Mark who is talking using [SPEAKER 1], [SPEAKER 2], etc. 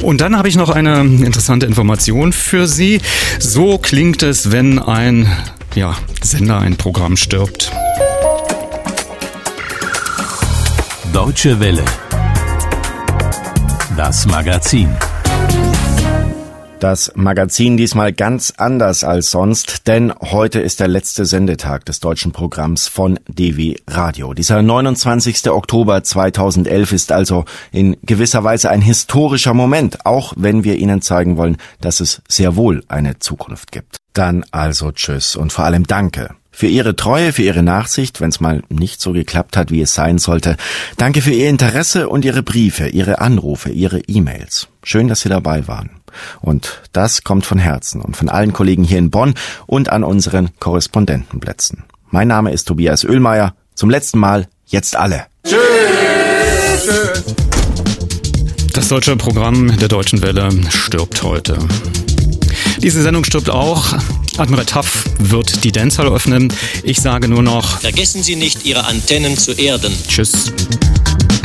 [SPEAKER 1] Und dann habe ich noch eine interessante Information für Sie. So klingt es, wenn ein Sender, ein Programm stirbt.
[SPEAKER 2] Deutsche Welle. Das Magazin.
[SPEAKER 3] Das Magazin diesmal ganz anders als sonst, denn heute ist der letzte Sendetag des deutschen Programms von DW Radio. Dieser 29. Oktober 2011 ist also in gewisser Weise ein historischer Moment, auch wenn wir Ihnen zeigen wollen, dass es sehr wohl eine Zukunft gibt. Dann also tschüss und vor allem danke. Für Ihre Treue, für Ihre Nachsicht, wenn es mal nicht so geklappt hat, wie es sein sollte. Danke für Ihr Interesse und Ihre Briefe, Ihre Anrufe, Ihre E-Mails. Schön, dass Sie dabei waren. Und das kommt von Herzen und von allen Kollegen hier in Bonn und an unseren Korrespondentenplätzen. Mein Name ist Tobias Oehlmeier. Zum letzten Mal, jetzt alle.
[SPEAKER 1] Tschüss. Das deutsche Programm der Deutschen Welle stirbt heute. Diese Sendung stirbt auch. Admiral Taff wird die Dancehall öffnen. Ich sage nur noch:
[SPEAKER 4] Vergessen Sie nicht, Ihre Antennen zu erden.
[SPEAKER 1] Tschüss.